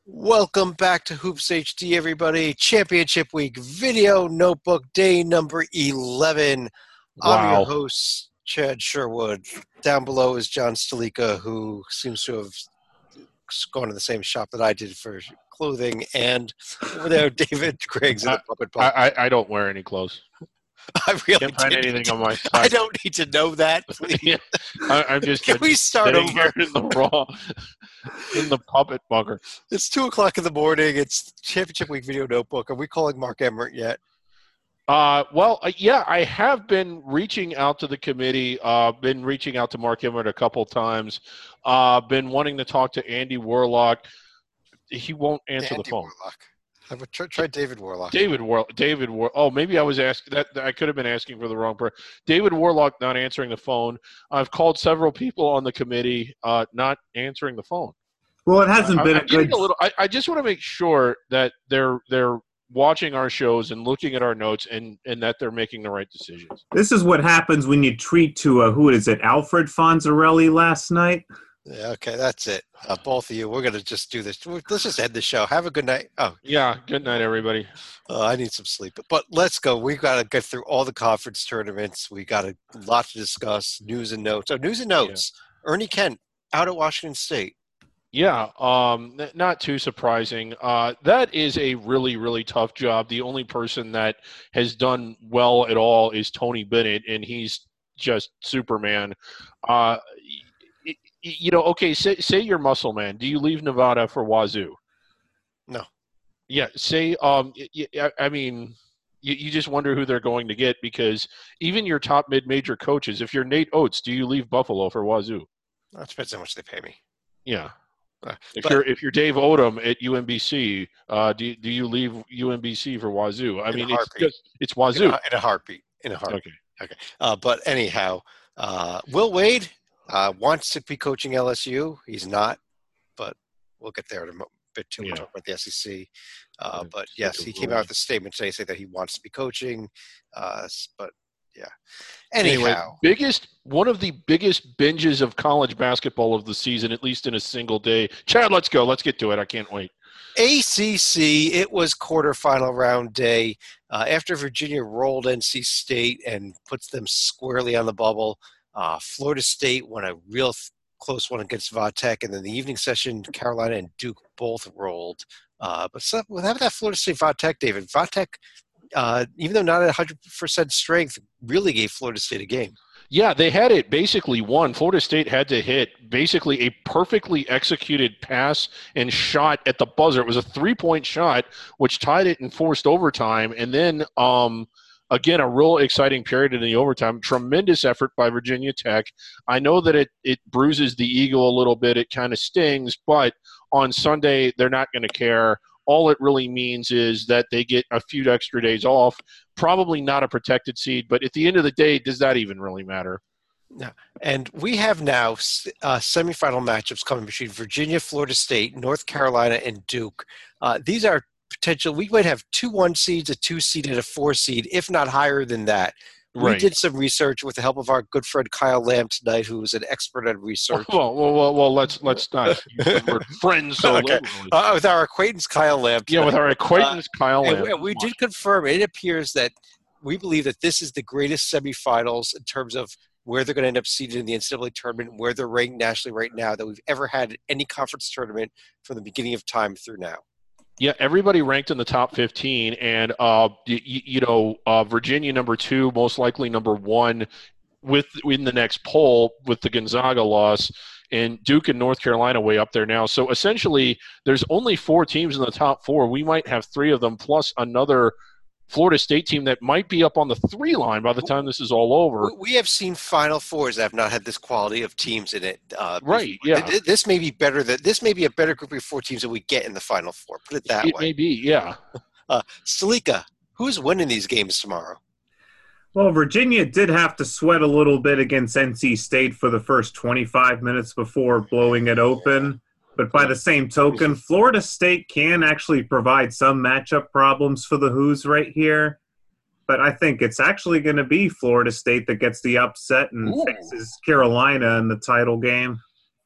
Welcome back to Hoops HD, everybody. Championship Week Video Notebook, day number 11. I'm your Wow. host, Chad Sherwood. Down below is John Stalika, who seems to have gone to the same shop that I did for clothing. And over there, David Griggs in I, the puppet box. I don't wear any clothes. I really Can't find didn't. anything on my I side. don't need to know that, please. Yeah, I'm just Can we start sitting over? here in the raw, in the puppet bunker. It's 2 o'clock in the morning. It's Championship Week Video Notebook. Are we calling Mark Emmert yet? Yeah, I have been reaching out to the committee. Been reaching out to Mark Emmert a couple times. Been wanting to talk to Andy Warlock. He won't answer the phone. Warlock. I would try David Warlock. David Warlock. Oh, maybe I was asking that. I could have been asking for the wrong person. David Warlock not answering the phone. I've called several people on the committee, not answering the phone. Well, it hasn't been a good. I just want to make sure that they're watching our shows and looking at our notes and that they're making the right decisions. This is what happens when you treat to who is it? Alfred Fonzarelli last night. Yeah, okay, that's it. Both of you, we're going to just do this. Let's just end the show. Have a good night. Oh, yeah, good night, everybody. I need some sleep. But let's go. We've got to get through all the conference tournaments. We got a lot to discuss. News and notes. Oh, news and notes. Yeah. Ernie Kent out at Washington State. Yeah, not too surprising. That is a really, really tough job. The only person that has done well at all is Tony Bennett, and he's just Superman. Okay, say you're Muscle Man. Do you leave Nevada for Wazoo? No. Yeah, I mean, you just wonder who they're going to get because even your top mid-major coaches, if you're Nate Oates, do you leave Buffalo for Wazoo? That depends how much they pay me. Yeah. If you're Dave Odom at UMBC, do you leave UMBC for Wazoo? I mean, it's Wazoo in a heartbeat. Okay. But anyhow, Will Wade wants to be coaching LSU. He's not, but we'll get there in a bit too. We'll talk about the SEC. But yes, he came out with a statement today saying that he wants to be coaching. But yeah. Anyhow, one of the biggest binges of college basketball of the season, at least in a single day. Chad, let's go. Let's get to it. I can't wait. ACC, it was quarterfinal round day. After Virginia rolled NC State and puts them squarely on the bubble, Florida State won a real close one against Vatech, and then the evening session, Carolina and Duke both rolled. But without that Florida State Vatech, David, Vatech, even though not at 100% strength, really gave Florida State a game. Yeah, they had it basically won. Florida State had to hit basically a perfectly executed pass and shot at the buzzer. It was a 3-point shot, which tied it and forced overtime. And then, again, a real exciting period in the overtime. Tremendous effort by Virginia Tech. I know that it bruises the ego a little bit. It kind of stings. But on Sunday, they're not going to care. All it really means is that they get a few extra days off, probably not a protected seed, but at the end of the day, does that even really matter? Yeah. And we have now semifinal matchups coming between Virginia, Florida State, North Carolina, and Duke. These are potential. We might have 2 1 seeds, a 2 seed, and a 4 seed, if not higher than that. Right. We did some research with the help of our good friend Kyle Lamb tonight, who is an expert on research. Well, let's not. We're friends, so okay. With our acquaintance Kyle Lamb. Tonight. Yeah, with our acquaintance Kyle Lamb. And we did confirm. It appears that we believe that this is the greatest semifinals in terms of where they're going to end up seated in the NCAA tournament, where they're ranked nationally right now, that we've ever had at any conference tournament from the beginning of time through now. Yeah, everybody ranked in the top 15, and Virginia number 2, most likely number 1, in the next poll with the Gonzaga loss, and Duke and North Carolina way up there now. So essentially, there's only 4 teams in the top 4. We might have 3 of them plus another Florida State team that might be up on the 3 line by the time this is all over. We have seen Final Fours that have not had this quality of teams in it. Right, yeah. This may be better. This may be a better group of 4 teams that we get in the Final Four. Put it that way. It may be, yeah. Stalika, who's winning these games tomorrow? Well, Virginia did have to sweat a little bit against NC State for the first 25 minutes before blowing it open. But by the same token, Florida State can actually provide some matchup problems for the Hoos right here. But I think it's actually going to be Florida State that gets the upset and faces Carolina in the title game.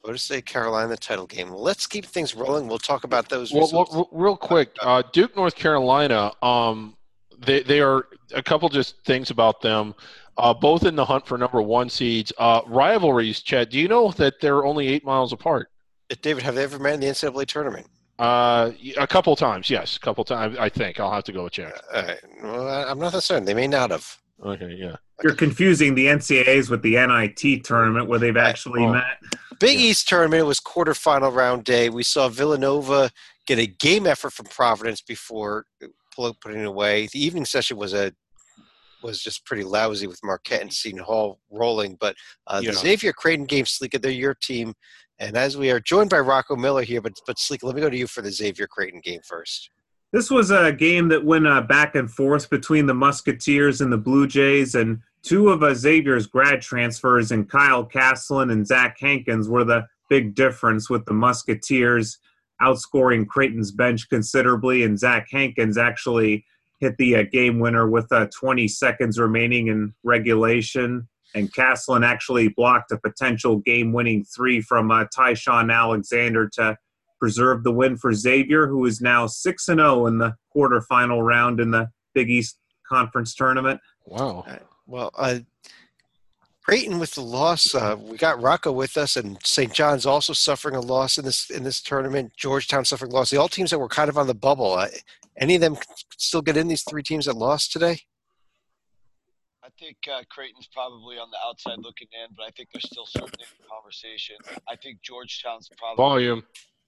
Florida State, Carolina, the title game. Let's keep things rolling. We'll talk about those results. Well, real quick, Duke, North Carolina. They are a couple just things about them. Both in the hunt for number 1 seeds. Rivalries, Chad. Do you know that they're only 8 miles apart? David, have they ever met in the NCAA tournament? A couple times, yes. A couple times, I think. I'll have to go check. All right. Well, I'm not that certain. They may not have. Okay, yeah. You're confusing the NCAAs with the NIT tournament where they've actually met. Big East tournament was quarterfinal round day. We saw Villanova get a game effort from Providence before putting it away. The evening session was just pretty lousy with Marquette and Seton Hall rolling. But the Xavier Creighton game, Sleeka, they're your team. And as we are joined by Rocco Miller here, but Sleeka, let me go to you for the Xavier Creighton game first. This was a game that went back and forth between the Musketeers and the Blue Jays, and two of Xavier's grad transfers, and Kyle Caslin and Zach Hankins, were the big difference, with the Musketeers outscoring Creighton's bench considerably, and Zach Hankins actually hit the game winner with 20 seconds remaining in regulation, and Caslin actually blocked a potential game-winning 3 from Tyshawn Alexander to preserve the win for Xavier, who is now 6-0 in the quarterfinal round in the Big East Conference tournament. Wow. Well, Creighton with the loss. We got Rocco with us, and St. John's also suffering a loss in this tournament. Georgetown suffering a loss. All teams that were kind of on the bubble. Any of them still get in, these 3 teams that lost today? I think Creighton's probably on the outside looking in, but I think they're still certainly in the conversation. I think Georgetown's probably volume.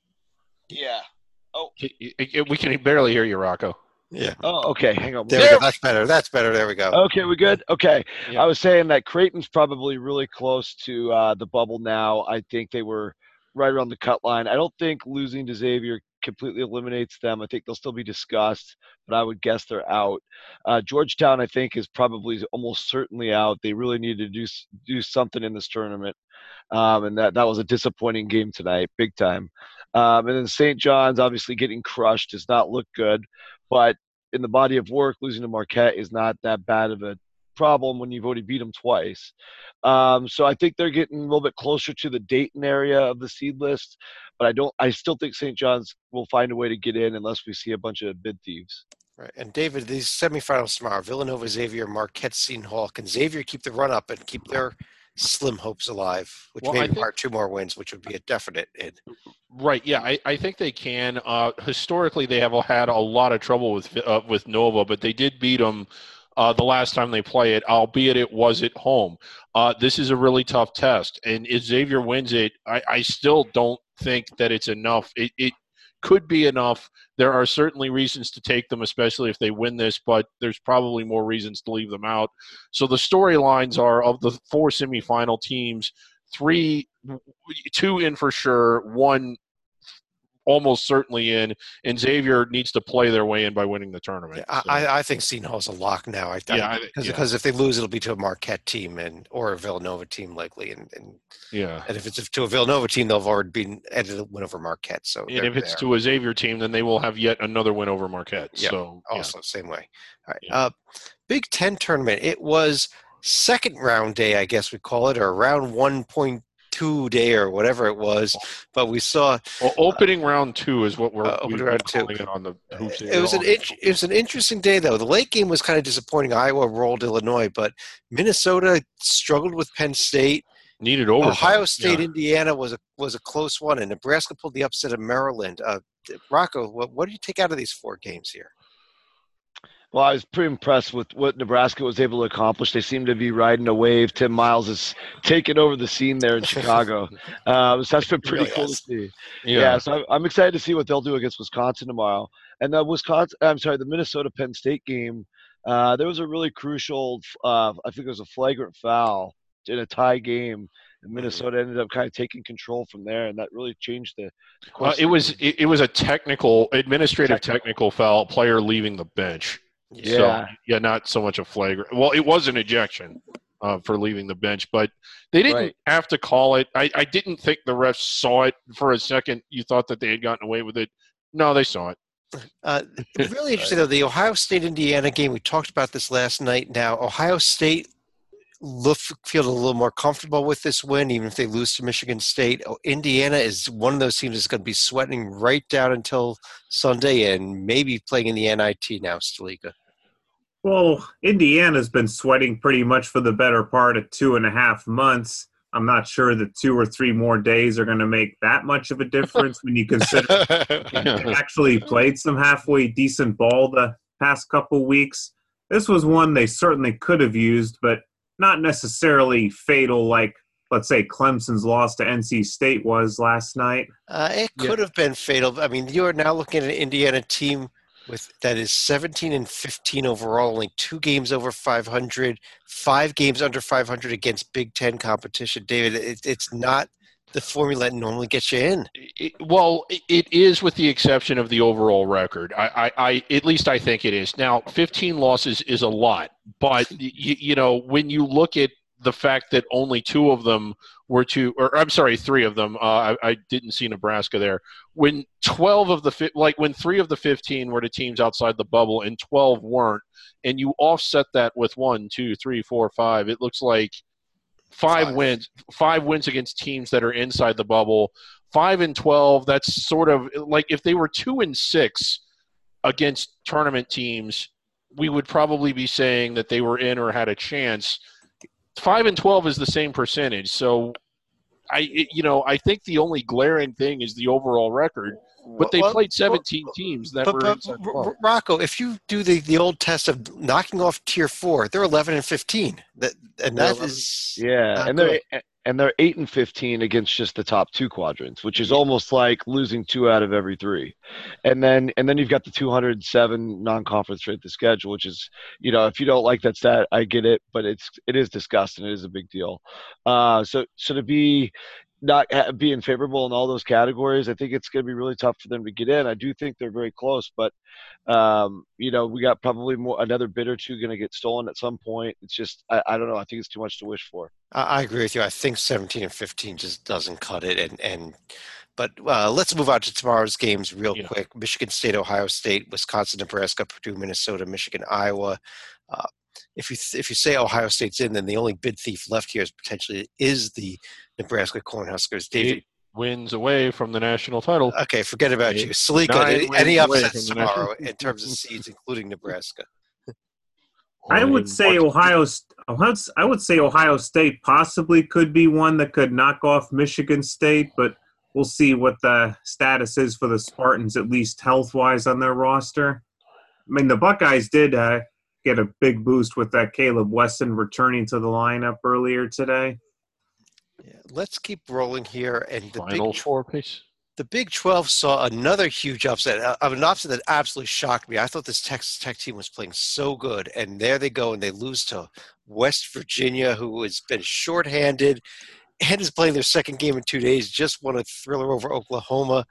Yeah. Oh, we can barely hear you, Rocco. Yeah. Oh, okay. Hang on. There we go. That's better. That's better. There we go. Okay, we good? Okay. Yeah. I was saying that Creighton's probably really close to the bubble now. I think they were right around the cut line. I don't think losing to Xavier completely eliminates them. I think they'll still be discussed, but I would guess they're out. Georgetown, I think, is probably almost certainly out. They really need to do something in this tournament, and that was a disappointing game tonight, big time. And then St. John's obviously getting crushed does not look good, but in the body of work, losing to Marquette is not that bad of a problem when you've already beat them twice. So I think they're getting a little bit closer to the Dayton area of the seed list, but I still think St. John's will find a way to get in unless we see a bunch of bid thieves. Right. And David, these semifinals tomorrow, Villanova, Xavier, Marquette, Seton Hall. Can Xavier keep the run up and keep their slim hopes alive, which may require 2 more wins, which would be a definite in? Right. Yeah, I think they can. Historically, they have had a lot of trouble with Nova, but they did beat them the last time they play it, albeit it was at home. This is a really tough test, and if Xavier wins it, I still don't think that it's enough. It could be enough. There are certainly reasons to take them, especially if they win this, but there's probably more reasons to leave them out. So the storylines are, of the 4 semifinal teams, 2 in for sure, 1 almost certainly in, and Xavier needs to play their way in by winning the tournament. Yeah, I think Seton Hall's a lock now. Because if they lose, it'll be to a Marquette team or a Villanova team likely, and if it's to a Villanova team, they'll have already been added a win over Marquette. So and if it's to a Xavier team, then they will have yet another win over Marquette. Yep. So same way. All right. Big Ten tournament. It was second round day, I guess we call it, or round 1.2 day or whatever it was, but we saw opening round 2 is what we're round 2 it on the hoops. It was an interesting day though. The late game was kind of disappointing. Iowa rolled Illinois, but Minnesota struggled with Penn State. Needed overtime. Ohio State, Indiana was a close one, and Nebraska pulled the upset of Maryland. Rocco, what do you take out of these 4 games here? Well, I was pretty impressed with what Nebraska was able to accomplish. They seem to be riding a wave. Tim Miles is taking over the scene there in Chicago. So that's been pretty cool to see. Yeah, so I'm excited to see what they'll do against Wisconsin tomorrow. And the Minnesota Penn State game, there was a really crucial, I think it was a flagrant foul in a tie game. And Minnesota ended up kind of taking control from there, and that really changed the course. It was a technical foul, player leaving the bench. Yeah. So, not so much a flagrant. Well, it was an ejection for leaving the bench, but they didn't have to call it. I didn't think the refs saw it for a second. You thought that they had gotten away with it. No, they saw it. Really interesting, though, the Ohio State-Indiana game, we talked about this last night. Now, Ohio State feel a little more comfortable with this win, even if they lose to Michigan State. Indiana is one of those teams that's going to be sweating right down until Sunday and maybe playing in the NIT now, Stalika. Well, Indiana's been sweating pretty much for the better part of 2.5 months. I'm not sure that 2 or 3 more days are going to make that much of a difference when you consider they actually played some halfway decent ball the past couple weeks. This was one they certainly could have used, but not necessarily fatal like, let's say, Clemson's loss to NC State was last night. It could have been fatal. I mean, you're now looking at an Indiana team that is 17-15 overall, only 2 games over 500, 5 games under 500 against Big Ten competition. David, it's not the formula that normally gets you in. It is, with the exception of the overall record. I at least I think it is. Now, 15 losses is a lot, but when you look at the fact that only 2 of them were 3 of them. I didn't see Nebraska there. When 3 of the 15 were to teams outside the bubble and 12 weren't, and you offset that with 1, 2, 3, 4, 5, it looks like 5 wins. 5 wins against teams that are inside the bubble. 5 and 12. That's sort of like if they were 2 and 6 against tournament teams, we would probably be saying that they were in or had a chance. 5 and 12 is the same percentage. So, I think the only glaring thing is the overall record. But they played 17 teams that were inside the ball. Rocco, if you do the old test of knocking off Tier 4, they're 11-15. They're 8-15 against just the top 2 quadrants, which is almost like losing 2 out of every 3. And then you've got the 207 non-conference strength of schedule, which is, if you don't like that stat, I get it, but it is disgusting. It is a big deal. So to be not being favorable in all those categories, I think it's going to be really tough for them to get in. I do think they're very close, but we got probably another bid or 2 going to get stolen at some point. It's just I don't know. I think it's too much to wish for. I agree with you. I think 17-15 just doesn't cut it. But let's move on to tomorrow's games real quick. Michigan State, Ohio State, Wisconsin, Nebraska, Purdue, Minnesota, Michigan, Iowa. If you say Ohio State's in, then the only bid thief left here is the Nebraska Cornhuskers. David wins away from the national title. Okay, forget about you, Salika. Any upsets tomorrow in terms of seeds, including Nebraska? I would say Ohio State possibly could be one that could knock off Michigan State, but we'll see what the status is for the Spartans, at least health-wise, on their roster. I mean, the Buckeyes did get a big boost with that Caleb Wesson returning to the lineup earlier today. Yeah, let's keep rolling here. And the Big 12 saw another huge upset, an upset that absolutely shocked me. I thought this Texas Tech team was playing so good, and there they go, and they lose to West Virginia, who has been shorthanded and is playing their second game in 2 days, just won a thriller over Oklahoma.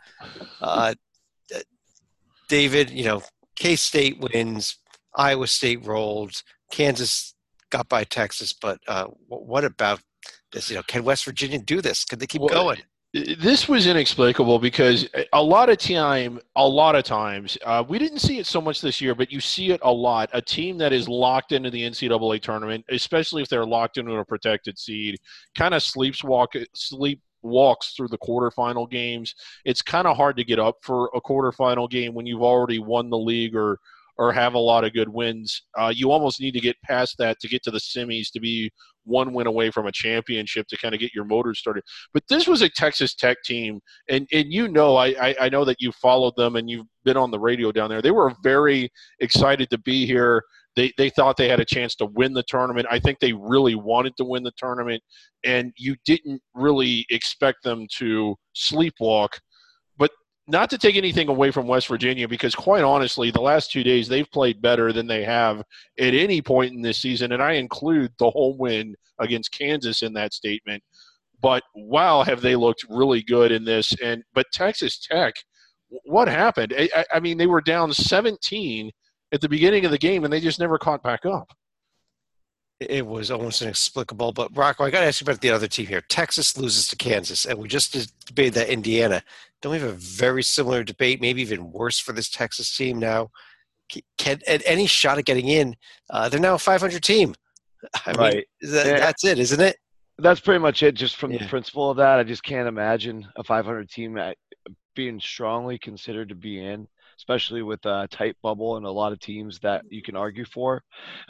David, K-State wins, Iowa State rolled, Kansas got by Texas, but what about this? Can West Virginia do this? Can they keep going? This was inexplicable because a lot of times, we didn't see it so much this year, but you see it a lot. A team that is locked into the NCAA tournament, especially if they're locked into a protected seed, kind of sleepwalks through the quarterfinal games. It's kind of hard to get up for a quarterfinal game when you've already won the league or have a lot of good wins. You almost need to get past that to get to the semis, to be 1 win away from a championship, to kind of get your motors started. But this was a Texas Tech team, and I know that you followed them and you've been on the radio down there. They were very excited to be here. They thought they had a chance to win the tournament. I think they really wanted to win the tournament, and you didn't really expect them to sleepwalk. Not to take anything away from West Virginia, because quite honestly, the last 2 days they've played better than they have at any point in this season, and I include the home win against Kansas in that statement. But wow, have they looked really good in this. But Texas Tech, what happened? I mean, they were down 17 at the beginning of the game, and they just never caught back up. It was almost inexplicable. But, Rocco, I got to ask you about the other team here. Texas loses to Kansas, and we just debated that Indiana. Don't we have a very similar debate, maybe even worse for this Texas team now? At any shot at getting in, they're now a 500 team. I mean, Right. that's it, isn't it? That's pretty much it. Just from the Yeah. principle of that, I just can't imagine a 500 team being strongly considered to be in, especially with a tight bubble and a lot of teams that you can argue for.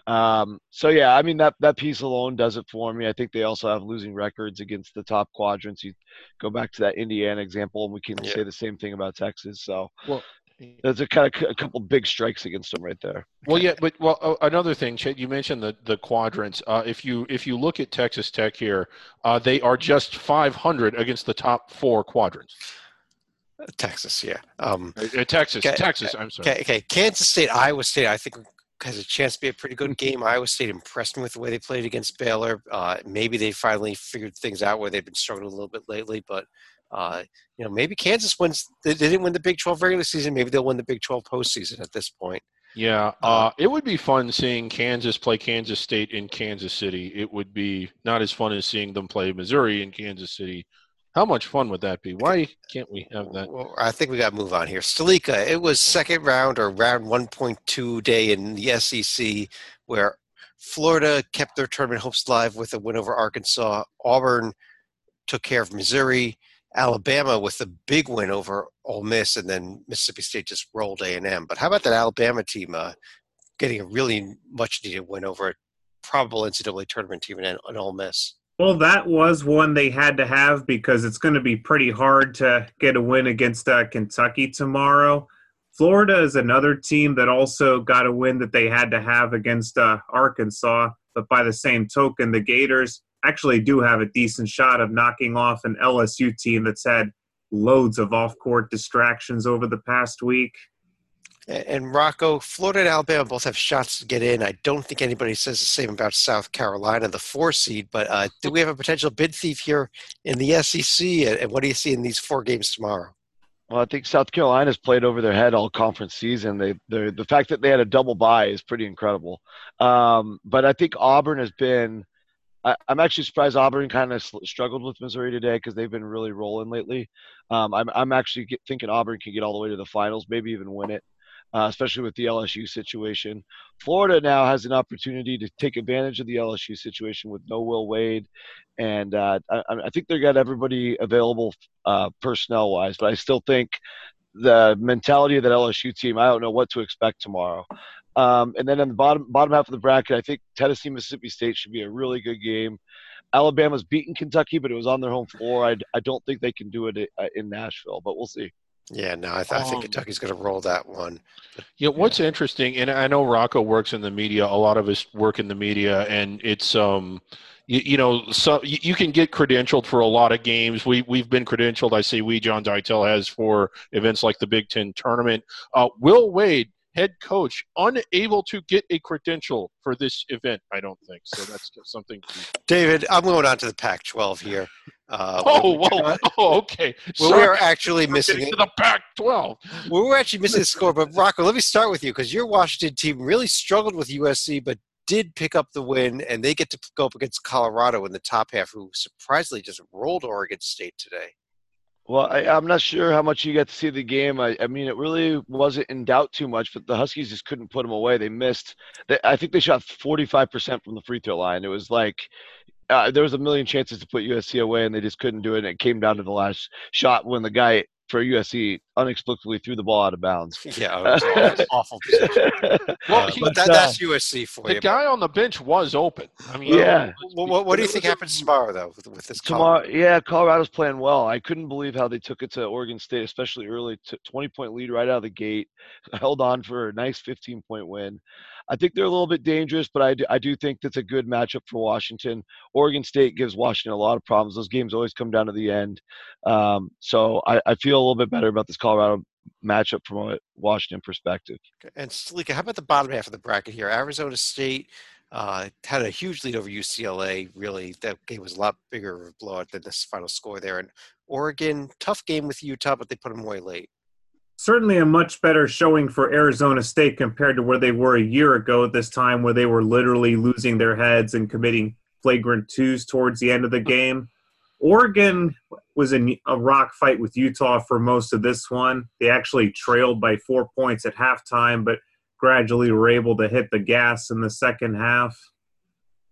So yeah, I mean that piece alone does it for me. I think they also have losing records against the top quadrants. You go back to that Indiana example, and we can say the same thing about Texas. So Well, there's a couple big strikes against them right there. well, yeah, but another thing, Chet, you mentioned the quadrants. If you look at Texas Tech here, they are just 500 against the top 4 quadrants. Texas, yeah. Texas. I'm sorry. Okay, Kansas State, Iowa State, I think has a chance to be a pretty good game. Iowa State impressed me with the way they played against Baylor. Maybe they finally figured things out where they've been struggling a little bit lately, but maybe Kansas wins. They didn't win the Big 12 regular season. Maybe they'll win the Big 12 postseason at this point. Yeah, it would be fun seeing Kansas play Kansas State in Kansas City. It would be not as fun as seeing them play Missouri in Kansas City. How much fun would that be? Why can't we have that? Well, I think we got to move on here. Stalika, it was second round or round 1.2 day in the SEC where Florida kept their tournament hopes alive with a win over Arkansas. Auburn took care of Missouri. Alabama with a big win over Ole Miss, and then Mississippi State just rolled A&M. But how about that Alabama team getting a really much-needed win over a probable NCAA tournament team in Ole Miss? Well, that was one they had to have because it's going to be pretty hard to get a win against Kentucky tomorrow. Florida is another team that also got a win that they had to have against Arkansas. But by the same token, the Gators actually do have a decent shot of knocking off an LSU team that's had loads of off-court distractions over the past week. And Rocco, Florida and Alabama both have shots to get in. I don't think anybody says the same about South Carolina, the 4 seed. But do we have a potential bid thief here in the SEC? And what do you see in these 4 games tomorrow? Well, I think South Carolina's played over their head all conference season. The fact that they had a double bye is pretty incredible. But I think Auburn has been – I'm actually surprised Auburn kind of struggled with Missouri today because they've been really rolling lately. I'm actually thinking Auburn can get all the way to the finals, maybe even win it. Especially with the LSU situation. Florida now has an opportunity to take advantage of the LSU situation with no Will Wade. And I think they've got everybody available personnel-wise, but I still think the mentality of that LSU team, I don't know what to expect tomorrow. And then in the bottom half of the bracket, I think Tennessee, Mississippi State should be a really good game. Alabama's beaten Kentucky, but it was on their home floor. I don't think they can do it in Nashville, but we'll see. Yeah, no, I think Kentucky's going to roll that one. What's interesting, and I know Rocco works in the media. A lot of us work in the media, and it's so you can get credentialed for a lot of games. We've been credentialed. I say we. John Deitel has for events like the Big Ten tournament. Will Wade, head coach, unable to get a credential for this event. I don't think so. That's something. David, I'm going on to the Pac-12 here. Okay. Well, we are actually missing it. The Pac-12. Well, we're actually missing the score. But Rocco, let me start with you because your Washington team really struggled with USC, but did pick up the win, and they get to go up against Colorado in the top half, who surprisingly just rolled Oregon State today. Well, I'm not sure how much you got to see the game. I mean, it really wasn't in doubt too much, but the Huskies just couldn't put them away. They missed. I think they shot 45% from the free throw line. It was like there was a million chances to put USC away, and they just couldn't do it. And it came down to the last shot when the guy for USC inexplicably threw the ball out of bounds. Yeah, it was awful position. Well, that's USC for you. The guy on the bench was open. I mean, yeah. What do you think happens tomorrow, though, with this? Tomorrow, yeah, Colorado's playing well. I couldn't believe how they took it to Oregon State, especially early. 20-point lead right out of the gate. Held on for a nice 15-point win. I think they're a little bit dangerous, but I do think that's a good matchup for Washington. Oregon State gives Washington a lot of problems. Those games always come down to the end. So I feel a little bit better about this Colorado matchup from a Washington perspective. And Stalika, how about the bottom half of the bracket here? Arizona State had a huge lead over UCLA. Really, that game was a lot bigger of a blowout than this final score there. And Oregon, tough game with Utah, but they put them away late. Certainly a much better showing for Arizona State compared to where they were a year ago at this time, where they were literally losing their heads and committing flagrant twos towards the end of the game. Oregon was in a rock fight with Utah for most of this one. They actually trailed by 4 points at halftime, but gradually were able to hit the gas in the second half.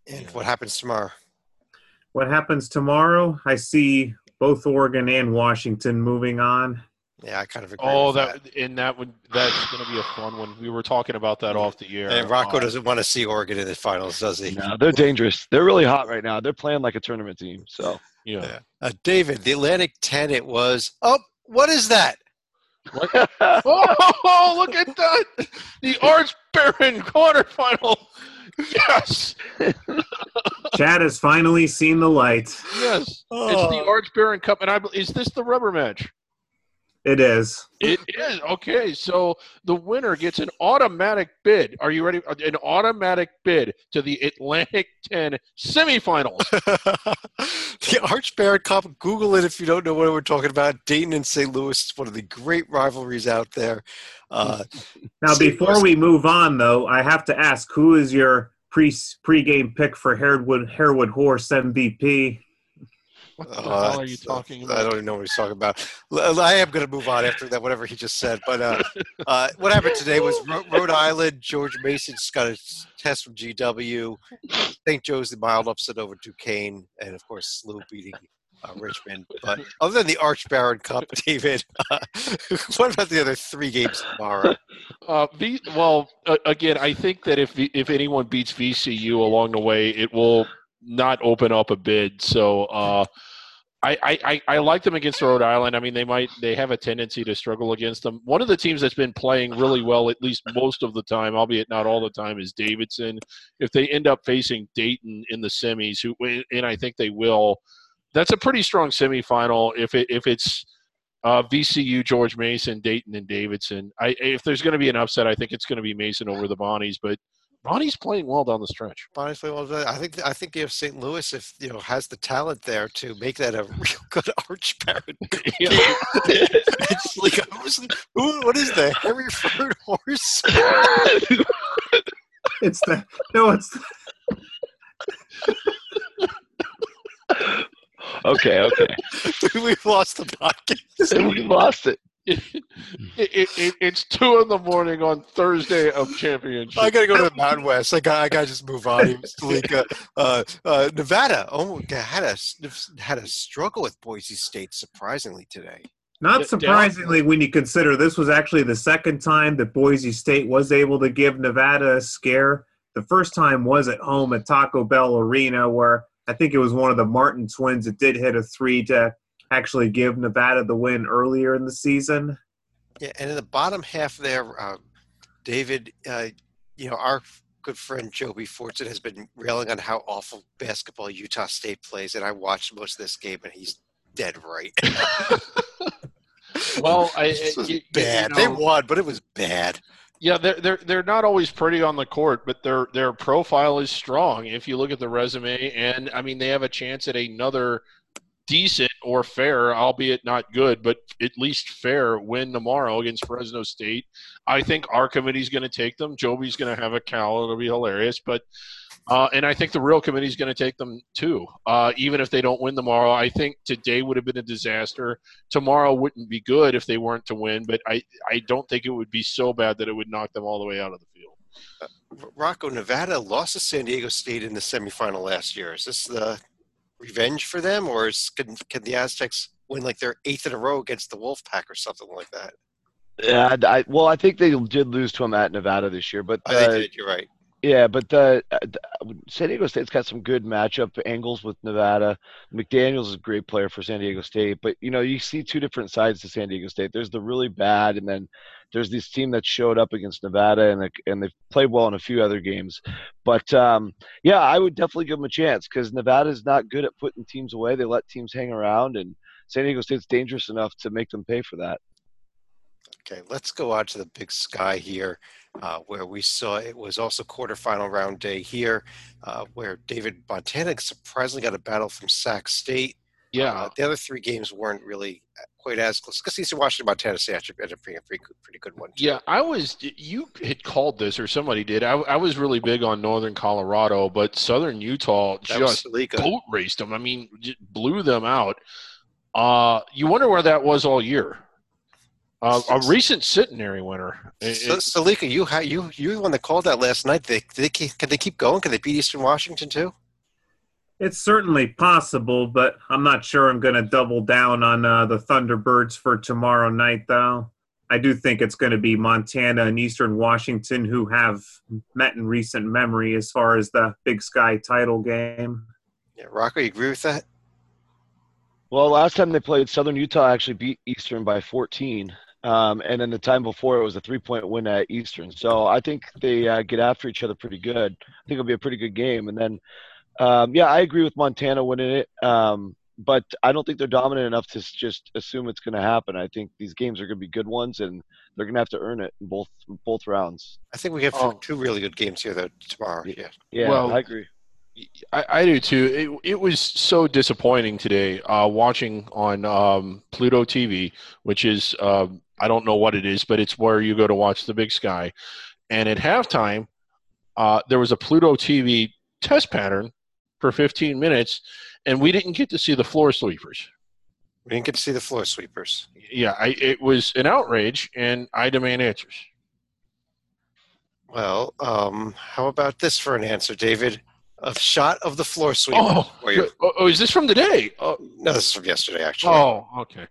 And what happens tomorrow? What happens tomorrow? I see both Oregon and Washington moving on. Yeah, I kind of agree with that. That's going to be a fun one. We were talking about that off the air. And Rocco doesn't want to see Oregon in the finals, does he? No, they're dangerous. They're really hot right now. They're playing like a tournament team. So yeah. David, the Atlantic 10. It was. Oh, what is that? What? Oh, look at that! The Arch Baron quarterfinal. Yes. Chad has finally seen the light. Yes. It's the Arch Baron Cup, and is this the rubber match? It is. It is. Okay, so the winner gets an automatic bid. Are you ready? An automatic bid to the Atlantic 10 semifinals. The Arch Baron Cup. Google it if you don't know what we're talking about. Dayton and St. Louis is one of the great rivalries out there. Now, before we move on, though, I have to ask, who is your pre-game pick for Harewood Horse MVP? What the hell are you talking about? I don't even know what he's talking about. I am going to move on after that, whatever he just said. But what happened today was Rhode Island, George Mason just got a test from GW. St. Joe's the mild upset over Duquesne, and, of course, SLU beating Richmond. But other than the Arch Baron Cup, David, what about the other 3 games tomorrow? Again, I think that if anyone beats VCU along the way, it will not open up a bid. So I like them against Rhode Island. I mean, they have a tendency to struggle against them. One of the teams that's been playing really well, at least most of the time, albeit not all the time, is Davidson. If they end up facing Dayton in the semis, and I think they will, that's a pretty strong semifinal. If it's VCU, George Mason, Dayton, and Davidson, if there's going to be an upset, I think it's going to be Mason over the Bonnies, but Bonnie's playing well down the stretch. Bonnie's playing well. I think if St. Louis, has the talent there to make that a real good Arch Baron. It's like, what is the Hereford Horse? It's Okay. We've lost the podcast. We lost it. It's 2 a.m. on Thursday of championship. I gotta go to the Mountain West. I gotta just move on. Nevada. Oh, had a struggle with Boise State surprisingly today. Not surprisingly, when you consider this was actually the second time that Boise State was able to give Nevada a scare. The first time was at home at Taco Bell Arena, where I think it was one of the Martin twins that did hit a 3 to actually give Nevada the win earlier in the season. Yeah, and in the bottom half there, David, our good friend Joby Fortson has been railing on how awful basketball Utah State plays, and I watched most of this game, and he's dead right. Well, it was bad. They won, but it was bad. Yeah, they're not always pretty on the court, but their profile is strong. If you look at the resume, and I mean, they have a chance at another decent or fair, albeit not good, but at least fair win tomorrow against Fresno State. I think our committee's going to take them. Joby's going to have a cow. It'll be hilarious. But and I think the real committee's going to take them too. Even if they don't win tomorrow, I think today would have been a disaster. Tomorrow wouldn't be good if they weren't to win, but I don't think it would be so bad that it would knock them all the way out of the field. Rocco, Nevada lost to San Diego State in the semifinal last year. Is this the revenge for them, or can the Aztecs win like their 8th in a row against the Wolfpack or something like that? Yeah, I think they did lose to them at Nevada this year, but they did. You're right. Yeah, but San Diego State's got some good matchup angles with Nevada. McDaniels is a great player for San Diego State, but you see 2 different sides to San Diego State. There's the really bad, and then there's this team that showed up against Nevada, and they've played well in a few other games. But yeah, I would definitely give them a chance because Nevada's not good at putting teams away. They let teams hang around, and San Diego State's dangerous enough to make them pay for that. Okay, let's go on to the Big Sky here, where we saw it was also quarterfinal round day here, where David Montana surprisingly got a battle from Sac State. Yeah. The other 3 games weren't really quite as close. Because Eastern Washington, Montana State actually ended up being a pretty good one. Too. Yeah, you had called this, or somebody did. I was really big on Northern Colorado, but Southern Utah just boat raced them. I mean, just blew them out. You wonder where that was all year. A recent centenary winner. Salika, you the one that called that last night. Can they keep going? Can they beat Eastern Washington too? It's certainly possible, but I'm not sure I'm going to double down on the Thunderbirds for tomorrow night, though. I do think it's going to be Montana and Eastern Washington who have met in recent memory as far as the Big Sky title game. Yeah, Rocco, you agree with that? Well, last time they played, Southern Utah actually beat Eastern by 14. And then the time before, it was a 3-point win at Eastern. So I think they get after each other pretty good. I think it'll be a pretty good game. And then, I agree with Montana winning it. But I don't think they're dominant enough to just assume it's going to happen. I think these games are going to be good ones, and they're going to have to earn it in both rounds. I think we have two really good games here though tomorrow. Yeah, well, I agree. I do too. It was so disappointing today watching on Pluto TV, which is I don't know what it is, but it's where you go to watch the Big Sky. And at halftime, there was a Pluto TV test pattern for 15 minutes, and we didn't get to see the floor sweepers. We didn't get to see the floor sweepers. Yeah, it was an outrage, and I demand answers. Well, how about this for an answer, David? A shot of the floor sweeper. Oh, is this from today? No, this is from yesterday, actually. Oh, okay.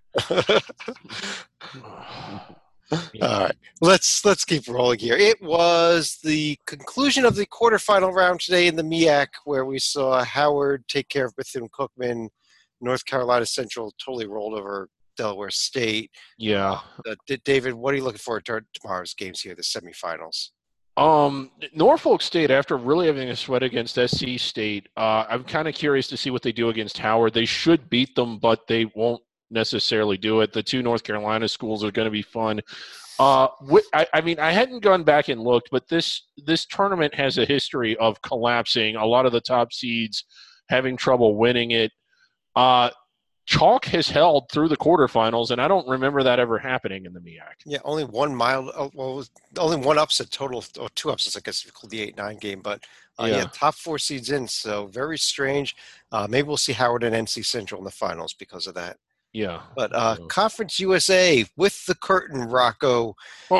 All right, let's keep rolling here. It was the conclusion of the quarterfinal round today in the MEAC, where we saw Howard take care of Bethune-Cookman. North Carolina Central totally rolled over Delaware State. Yeah. David, what are you looking forward to tomorrow's games here, the semifinals? Norfolk State, after really having a sweat against SC State, I'm kind of curious to see what they do against Howard. They should beat them, but they won't necessarily do it. The two North Carolina schools are going to be fun. I mean, I hadn't gone back and looked, but this tournament has a history of collapsing. A lot of the top seeds having trouble winning it. Chalk has held through the quarterfinals, and I don't remember that ever happening in the MEAC. Yeah, only one only one upset total, or two upsets, I guess, if you call the 8-9 game. But top four seeds in, so very strange. Maybe we'll see Howard and NC Central in the finals because of that. Yeah. But Conference USA with the curtain, Rocco.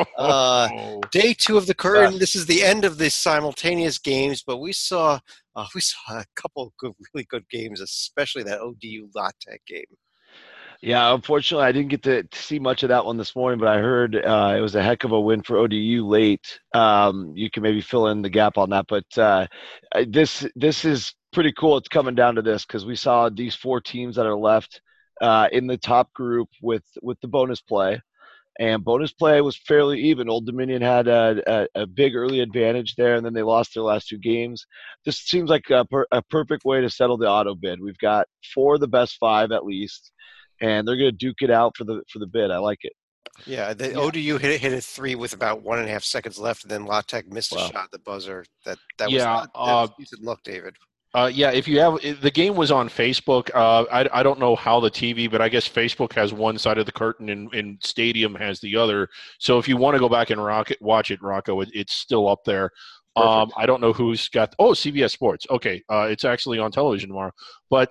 Day 2 of the curtain. This is the end of the simultaneous games, but we saw a couple of really good games, especially that ODU La Tech game. Yeah, unfortunately, I didn't get to see much of that one this morning, but I heard it was a heck of a win for ODU late. You can maybe fill in the gap on that, but this is pretty cool. It's coming down to this because we saw these 4 teams that are left in the top group with the bonus play, and bonus play was fairly even. Old Dominion had a big early advantage there, and then they lost their last 2 games. This seems like a perfect way to settle the auto bid. We've got 4 of the best 5 at least, and they're going to duke it out for the bid. I like it. Yeah, ODU hit a 3 with about 1.5 seconds left, and then La Tech missed a shot at the buzzer. That was not decent luck, David. If you have the game was on Facebook. I don't know how the TV, but I guess Facebook has one side of the curtain and Stadium has the other. So if you want to go back and watch it, Rocco, it's still up there. I don't know who's got. CBS Sports. Okay, it's actually on television tomorrow. But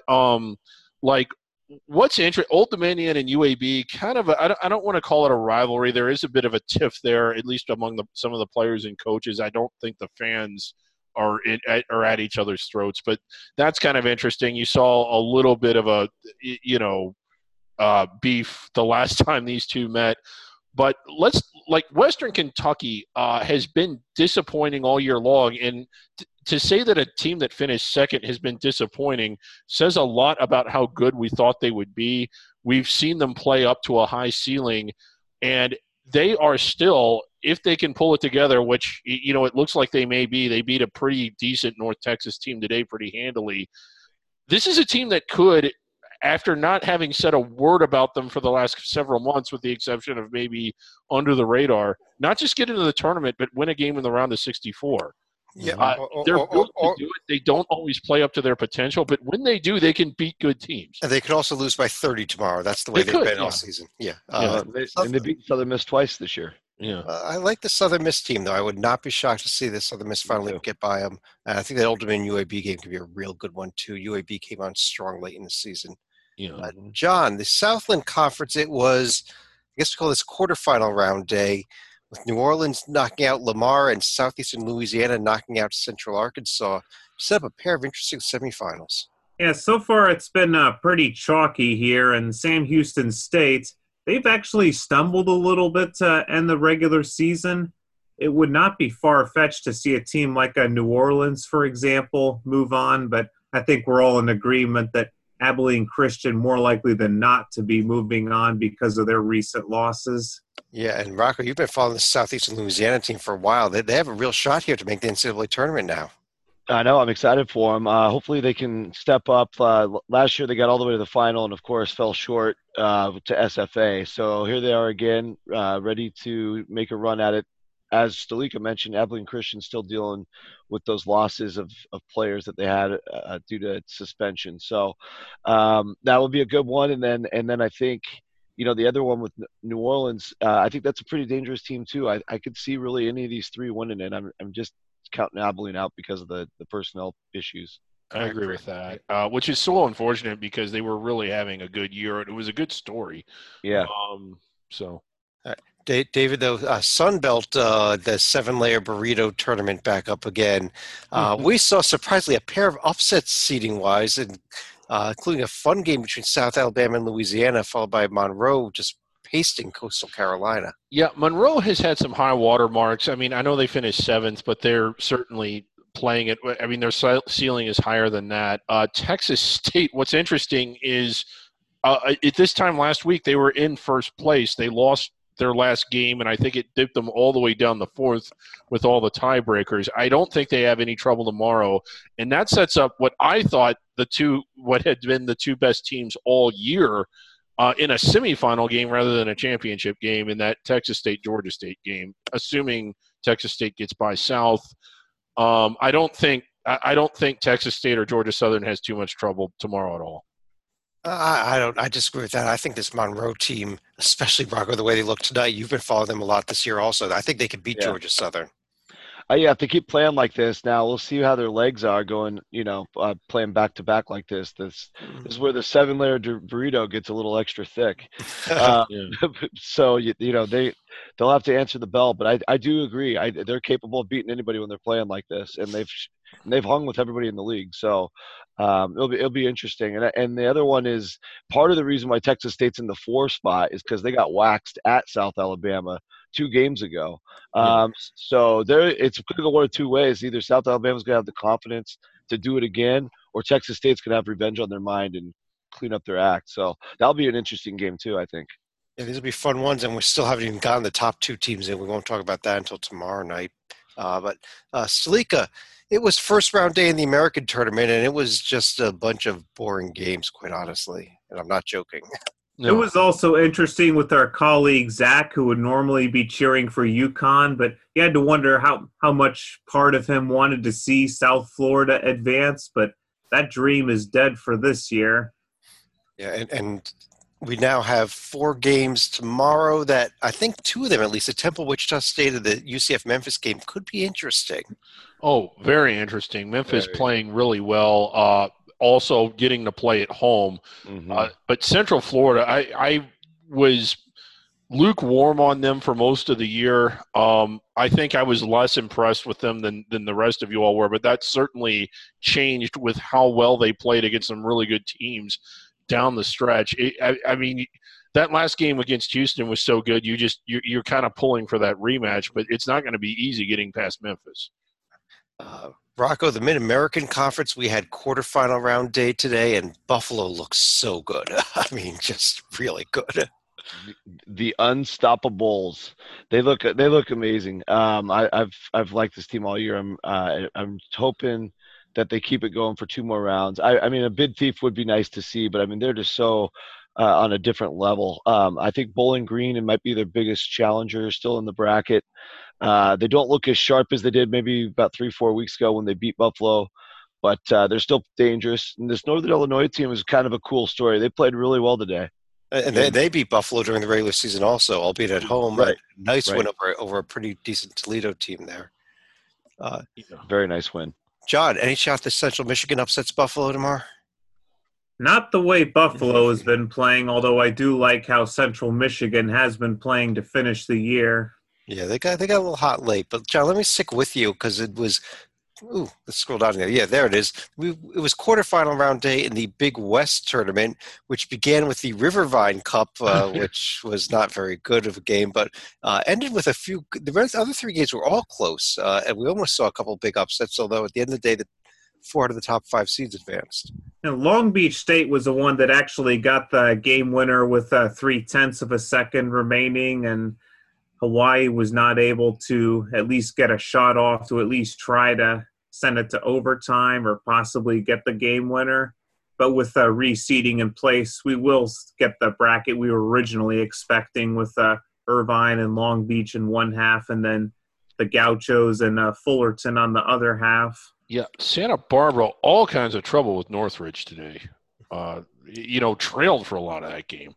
what's interesting? Old Dominion and UAB, kind of. I don't want to call it a rivalry. There is a bit of a tiff there, at least among some of the players and coaches. I don't think the fans are at each other's throats, but that's kind of interesting. You saw a little bit of a beef the last time these two met, but Western Kentucky has been disappointing all year long, and to say that a team that finished second has been disappointing says a lot about how good we thought they would be. We've seen them play up to a high ceiling, and they are still, if they can pull it together, which, it looks like they may be, they beat a pretty decent North Texas team today pretty handily. This is a team that could, after not having said a word about them for the last several months, with the exception of maybe under the radar, not just get into the tournament, but win a game in the round of 64. Yeah, they're built to do it. They don't always play up to their potential, but when they do, they can beat good teams. And they could also lose by 30 tomorrow. That's the way they've been all season. Yeah. And they beat Southern Miss twice this year. Yeah. I like the Southern Miss team, though. I would not be shocked to see the Southern Miss finally get by them. I think that Old Dominion UAB game could be a real good one, too. UAB came on strong late in the season. Yeah. John, the Southland Conference, it was guess we call this quarterfinal round day, with New Orleans knocking out Lamar and Southeastern Louisiana knocking out Central Arkansas, set up a pair of interesting semifinals. Yeah, so far it's been pretty chalky here, and Sam Houston State, they've actually stumbled a little bit to end the regular season. It would not be far-fetched to see a team like New Orleans, for example, move on, but I think we're all in agreement that Abilene Christian more likely than not to be moving on because of their recent losses. Yeah, and Rocco, you've been following the Southeastern Louisiana team for a while. They have a real shot here to make the NCAA tournament now. I know. I'm excited for them. Hopefully they can step up. Last year they got all the way to the final and, of course, fell short to SFA. So here they are again, ready to make a run at it. As Stalika mentioned, Abilene Christian still dealing with those losses of players that they had due to suspension. So that will be a good one. And then I think, the other one with New Orleans, I think that's a pretty dangerous team too. I could see really any of these three winning it. I'm just counting Abilene out because of the personnel issues. I agree with that, which is so unfortunate because they were really having a good year. It was a good story. Yeah. David, though, Sunbelt, the 7-layer burrito tournament back up again. We saw, surprisingly, a pair of upsets seeding-wise, and including a fun game between South Alabama and Louisiana, followed by Monroe just pasting Coastal Carolina. Yeah, Monroe has had some high water marks. I mean, I know they finished 7th, but they're certainly playing it. I mean, their ceiling is higher than that. Texas State, what's interesting is at this time last week, they were in first place. They lost their last game, and I think it dipped them all the way down the 4th with all the tiebreakers. I don't think they have any trouble tomorrow, and that sets up what I thought what had been the two best teams all year in a semifinal game rather than a championship game in that Texas State-Georgia State game, assuming Texas State gets by South. I don't think Texas State or Georgia Southern has too much trouble tomorrow at all. I disagree with that. I think this Monroe team, especially Rocco, the way they look tonight, you've been following them a lot this year also. I think they could beat Georgia Southern. Yeah, if they keep playing like this, now we'll see how their legs are going, playing back-to-back like this. This is where the 7-layer burrito gets a little extra thick. So, they'll have to answer the bell. But I do agree. They're capable of beating anybody when they're playing like this, and they've hung with everybody in the league. So it'll be interesting. And the other one is part of the reason why Texas State's in the 4 spot is because they got waxed at South Alabama 2 games ago. So it's going to go one of two ways. Either South Alabama's going to have the confidence to do it again, or Texas State's going to have revenge on their mind and clean up their act. So that'll be an interesting game too, I think. Yeah, these will be fun ones, and we still haven't even gotten the top 2 teams in. We won't talk about that until tomorrow night. But Stalika, it was first round day in the American tournament, and it was just a bunch of boring games, quite honestly. And I'm not joking. No. It was also interesting with our colleague Zach, who would normally be cheering for UConn, but you had to wonder how much part of him wanted to see South Florida advance, but that dream is dead for this year. Yeah, and we now have 4 games tomorrow that I think 2 of them, at least, the Temple Wichita State and the UCF Memphis game could be interesting. Oh, very interesting. Memphis playing really well. Also getting to play at home. But Central Florida, I was lukewarm on them for most of the year. I think I was less impressed with them than the rest of you all were, but that certainly changed with how well they played against some really good teams down the stretch. I mean, that last game against Houston was so good. You're kind of pulling for that rematch, but it's not going to be easy getting past Memphis. Rocco, the Mid-American Conference, we had quarterfinal round day today, and Buffalo looks so good. I mean, just really good. The Unstoppables, they look amazing. I've liked this team all year. I'm hoping that they keep it going for 2 more rounds. I mean, a bid thief would be nice to see, but I mean, they're just so on a different level. I think Bowling Green might be their biggest challenger still in the bracket. They don't look as sharp as they did maybe about 3-4 weeks ago when they beat Buffalo, but they're still dangerous. And this Northern Illinois team is kind of a cool story. They played really well today. And they beat Buffalo during the regular season also, albeit at home. Right. Nice win over a pretty decent Toledo team there. Very nice win. John, any shot that Central Michigan upsets Buffalo tomorrow? Not the way Buffalo has been playing, although I do like how Central Michigan has been playing to finish the year. Yeah, they got a little hot late. But John, let me stick with you because it was. Ooh, let's scroll down there. Yeah, there it is. It was quarterfinal round day in the Big West tournament, which began with the Rivervine Cup, which was not very good of a game, but ended with a few. The other three games were all close, and we almost saw a couple of big upsets. Although at the end of the day, the four out of the top five seeds advanced. And Long Beach State was the one that actually got the game winner with 0.3 of a second remaining, and Hawaii was not able to at least get a shot off to at least try to send it to overtime or possibly get the game winner. But with reseeding in place, we will get the bracket we were originally expecting with Irvine and Long Beach in one half, and then the Gauchos and Fullerton on the other half. Yeah, Santa Barbara, all kinds of trouble with Northridge today. Trailed for a lot of that game.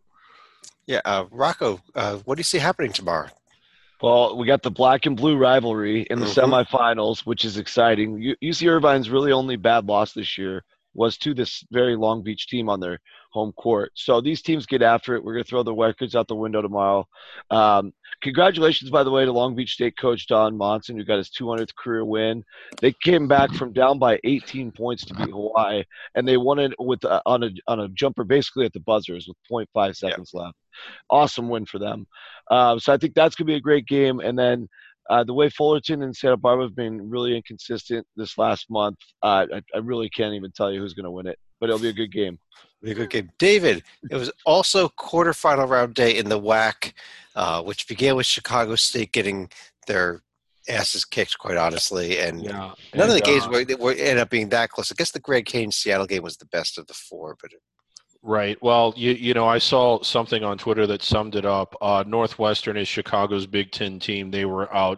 Yeah, Rocco, what do you see happening tomorrow? Well, we got the black and blue rivalry in the semifinals, which is exciting. UC Irvine's really only bad loss this year was to this very Long Beach team on their home court. So these teams get after it. We're going to throw the records out the window tomorrow. Congratulations, by the way, to Long Beach State coach Don Monson, who got his 200th career win. They came back from down by 18 points to beat Hawaii, and they won it with on a jumper basically at the buzzers with 0.5 seconds left. Awesome win for them. So I think that's going to be a great game. And then the way Fullerton and Santa Barbara have been really inconsistent this last month, I really can't even tell you who's going to win it, but it'll be a good game. Be a good game. David, it was also quarterfinal round day in the WAC, which began with Chicago State getting their asses kicked, quite honestly. And none of the games were ended up being that close. I guess the Grand Canyon-Seattle game was the best of the four. But Right. Well, I saw something on Twitter that summed it up. Northwestern is Chicago's Big Ten team. They were out.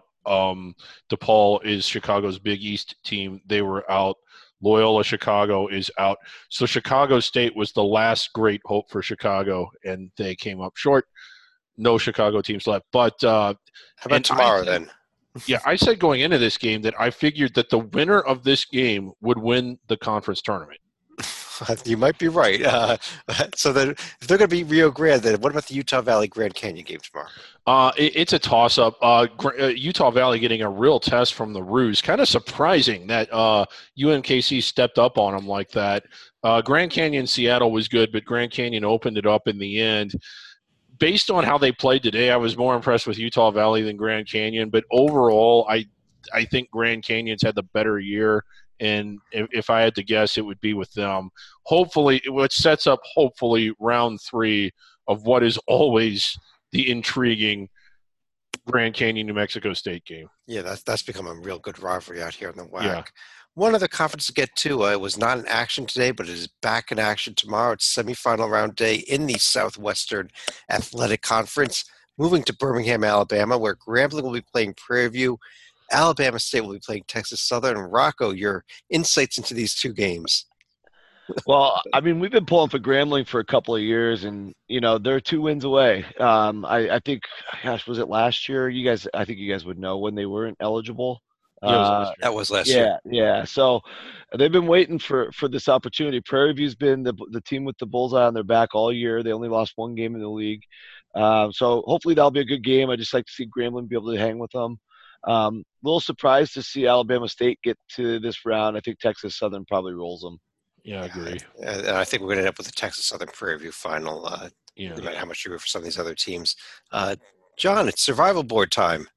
DePaul is Chicago's Big East team. They were out. Loyola Chicago is out. So Chicago State was the last great hope for Chicago, and they came up short. No Chicago teams left. But how about tomorrow then? Yeah, I said going into this game that I figured that the winner of this game would win the conference tournament. You might be right. So then, if they're going to be Rio Grande, then what about the Utah Valley Grand Canyon game tomorrow? It's a toss-up. Utah Valley getting a real test from the Roos. Kind of surprising that UMKC stepped up on them like that. Grand Canyon Seattle was good, but Grand Canyon opened it up in the end. Based on how they played today, I was more impressed with Utah Valley than Grand Canyon. But overall, I think Grand Canyon's had the better year. And if I had to guess, it would be with them. Hopefully, it sets up round 3 of what is always the intriguing Grand Canyon, New Mexico State game. Yeah, that's become a real good rivalry out here in the WAC. Yeah. One other conference to get to, it was not in action today, but it is back in action tomorrow. It's semifinal round day in the Southwestern Athletic Conference. Moving to Birmingham, Alabama, where Grambling will be playing Prairie View. Alabama State will be playing Texas Southern. Rocco, your insights into these two games. Well, I mean, we've been pulling for Grambling for a couple of years, and, they're 2 wins away. I think, was it last year? I think you guys would know when they weren't eligible. That was last year. Yeah. So they've been waiting for this opportunity. Prairie View's been the team with the bullseye on their back all year. They only lost 1 game in the league. So hopefully that'll be a good game. I just like to see Grambling be able to hang with them. A little surprised to see Alabama State get to this round. I think Texas Southern probably rolls them. Yeah, I agree. And I think we're going to end up with a Texas Southern Prairie View final, no matter how much you root for some of these other teams. John, it's survival board time.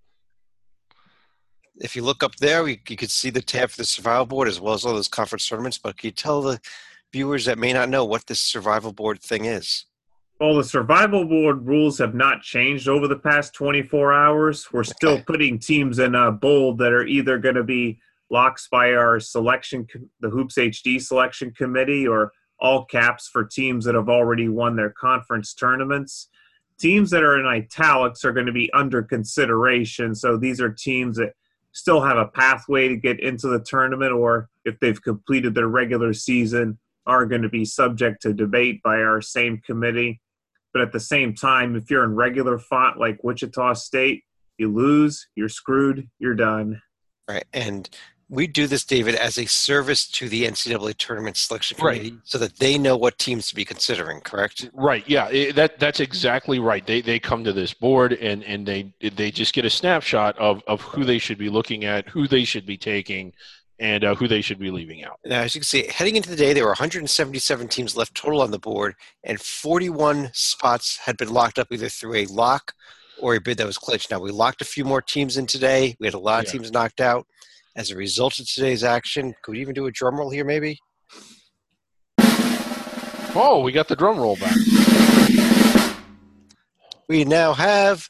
If you look up there, you could see the tab for the survival board as well as all those conference tournaments. But can you tell the viewers that may not know what this survival board thing is? Well, the survival board rules have not changed over the past 24 hours. We're still putting teams in a bold that are either going to be locks by our the Hoops HD selection committee, or all caps for teams that have already won their conference tournaments. Teams that are in italics are going to be under consideration. So these are teams that still have a pathway to get into the tournament, or if they've completed their regular season, are going to be subject to debate by our same committee. But at the same time, if you're in regular font like Wichita State, you lose, you're screwed, you're done. Right. And We do this, David, as a service to the NCAA tournament selection committee so that they know what teams to be considering, correct? Right. Yeah. That's exactly right. They come to this board and they just get a snapshot of who they should be looking at, who they should be taking, and who they should be leaving out. Now, as you can see, heading into the day, there were 177 teams left total on the board, and 41 spots had been locked up either through a lock or a bid that was clinched. Now, we locked a few more teams in today. We had a lot of teams knocked out. As a result of today's action, could we even do a drum roll here, maybe? Oh, we got the drum roll back. We now have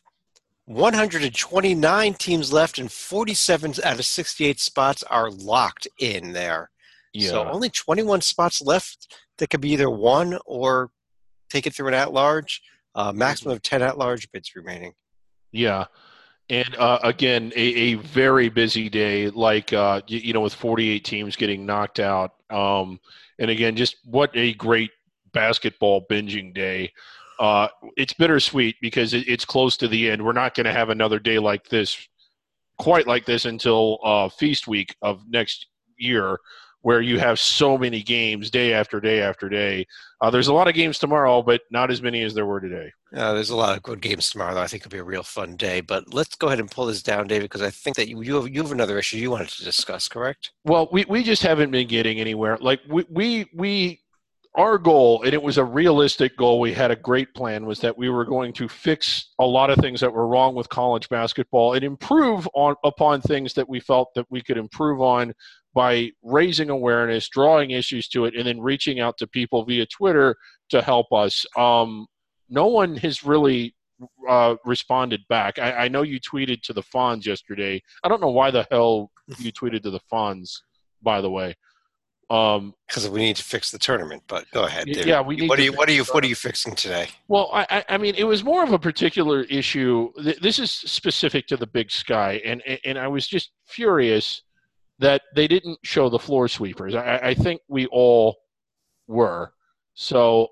129 teams left, and 47 out of 68 spots are locked in there. Yeah. So only 21 spots left that could be either won or take it through an at-large. Maximum of 10 at-large bids remaining. Yeah. And again, a very busy day, like, with 48 teams getting knocked out. And again, just what a great basketball binging day. It's bittersweet because it's close to the end. We're not going to have another day like this, quite like this, until Feast Week of next year, where you have so many games day after day after day. There's a lot of games tomorrow, but not as many as there were today. There's a lot of good games tomorrow, though. I think it'll be a real fun day. But let's go ahead and pull this down, David, because I think that you have another issue you wanted to discuss, correct? Well, we just haven't been getting anywhere. Like we our goal, and it was a realistic goal, we had a great plan, was that we were going to fix a lot of things that were wrong with college basketball and improve upon things that we felt that we could improve on by raising awareness, drawing issues to it, and then reaching out to people via Twitter to help us. No one has really responded back. I know you tweeted to the Fonz yesterday. I don't know why the hell you tweeted to the Fonz, by the way. Because we need to fix the tournament, but go ahead, David. Yeah, we need. What are you fixing today? Well, I mean, it was more of a particular issue. This is specific to the Big Sky, and I was just furious that they didn't show the floor sweepers. I think we all were. So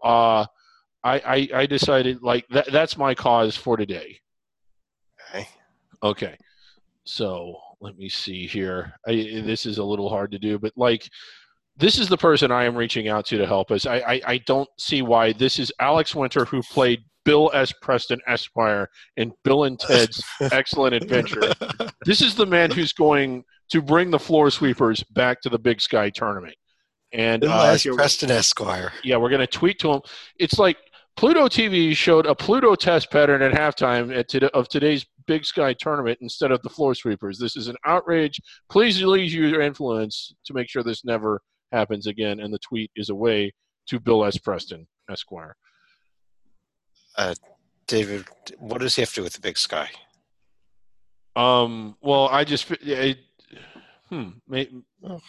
I decided, like, that's my cause for today. Okay. So let me see here. This is a little hard to do, but, like, this is the person I am reaching out to help us. I don't see why. This is Alex Winter, who played Bill S. Preston Esquire in Bill and Ted's Excellent Adventure. This is the man who's going to bring the floor sweepers back to the Big Sky tournament. And Bill S. Preston Esquire. Yeah, we're going to tweet to him. It's like Pluto TV showed a Pluto test pattern at halftime of today's Big Sky tournament instead of the floor sweepers. This is an outrage. Please use your influence to make sure this never happens again. And the tweet is away to Bill S. Preston Esquire. David, what does he have to do with the Big Sky? Well, I just maybe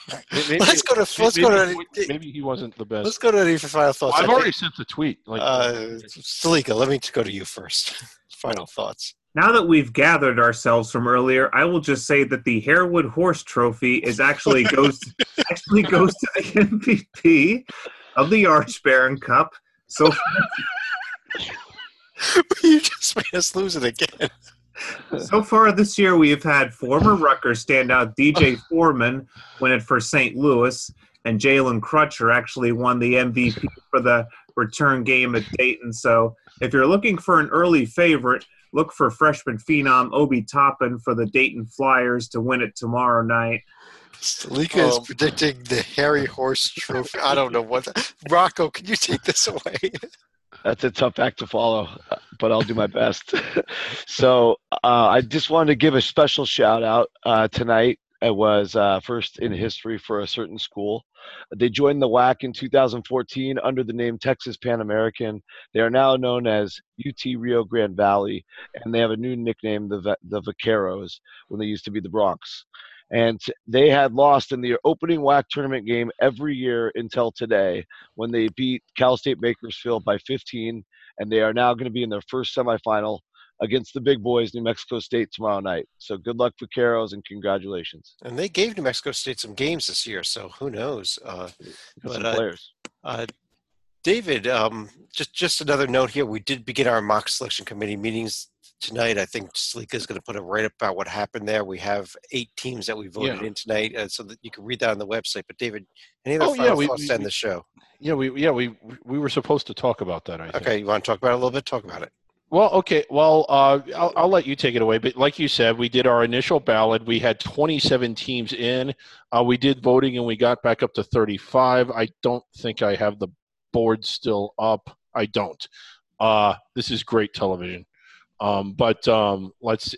maybe he wasn't the best. Let's go to any final thoughts. Well, I've already sent the tweet. Stalika, let me go to you first. Final thoughts. Now that we've gathered ourselves from earlier, I will just say that the Harewood Horse Trophy actually goes to the MVP of the Arch Baron Cup. So you just made us lose it again. So far this year, we have had former Rutgers standout DJ Foreman win it for St. Louis, and Jalen Crutcher actually won the MVP for the return game at Dayton. So if you're looking for an early favorite, look for freshman phenom Obi Toppin for the Dayton Flyers to win it tomorrow night. Stalika is predicting the Harry Horse Trophy. I don't know what. Rocco, can you take this away? That's a tough act to follow, but I'll do my best. So I just wanted to give a special shout out tonight. It was first in history for a certain school. They joined the WAC in 2014 under the name Texas Pan American. They are now known as UT Rio Grande Valley, and they have a new nickname, the Vaqueros, when they used to be the Bronx. And they had lost in the opening WAC tournament game every year until today, when they beat Cal State Bakersfield by 15, and they are now going to be in their first semifinal against the big boys, New Mexico State, tomorrow night. So good luck, Vaqueros, and congratulations. And they gave New Mexico State some games this year, so who knows? Players. David, just another note here. We did begin our mock selection committee meetings tonight. I think Salika is going to put a write-up about what happened there. We have 8 teams that we voted in tonight, so that you can read that on the website. But David, any other final thoughts to end the show? We were supposed to talk about that, I think. Okay, you want to talk about it a little bit? Talk about it. Well, okay. Well, I'll let you take it away. But like you said, we did our initial ballot. We had 27 teams in. We did voting, and we got back up to 35. I don't think I have the board still up. I don't. This is great television. But let's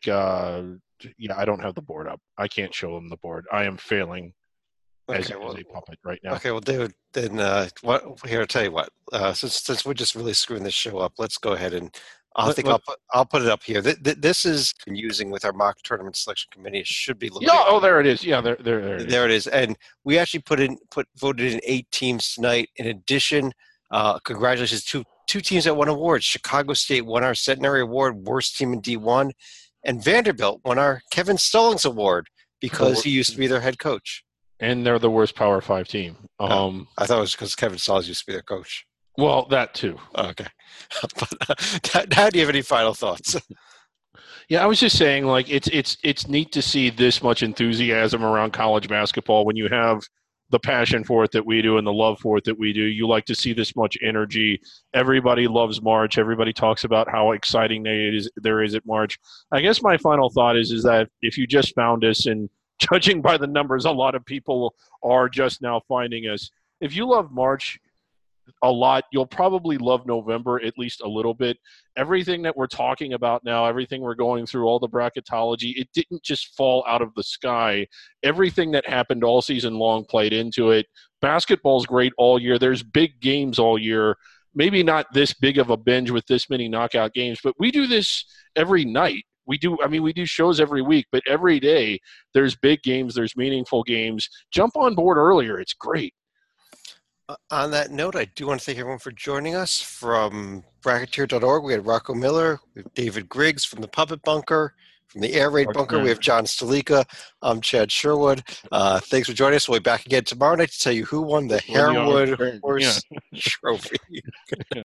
I don't have the board up. I can't show them the board. I am failing as a puppet right now. Okay, well, David, then here, I'll tell you what. Since we're just really screwing this show up, let's go ahead and I'll put it up here. This is using with our mock tournament selection committee. It should be. There it is. Yeah, there it is. And we actually voted in 8 teams tonight. In addition, congratulations to two teams that won awards. Chicago State won our Centenary Award, worst team in D1, and Vanderbilt won our Kevin Stallings Award because he used to be their head coach. And they're the worst Power 5 team. I thought it was because Kevin Stallings used to be their coach. Well, that too. Okay. But how do you have any final thoughts? Yeah, I was just saying, like, it's neat to see this much enthusiasm around college basketball when you have the passion for it that we do and the love for it that we do. You like to see this much energy. Everybody loves March. Everybody talks about how exciting there is at March. I guess my final thought is that if you just found us, and judging by the numbers, a lot of people are just now finding us. If you love March a lot, you'll probably love November at least a little bit. Everything that we're talking about now, everything we're going through, all the bracketology, it didn't just fall out of the sky. Everything that happened all season long played into it. Basketball's great all year. There's big games all year. Maybe not this big of a binge with this many knockout games, but we do this every night. We do shows every week, but every day there's big games, there's meaningful games. Jump on board earlier. It's great. On that note, I do want to thank everyone for joining us. From Bracketeer.org, we had Rocco Miller, we have David Griggs from the Puppet Bunker, from the Air Raid Bunker, we have John Stalika. I'm Chad Sherwood. Thanks for joining us. We'll be back again tomorrow night to tell you who won the Harewood Horse Trophy.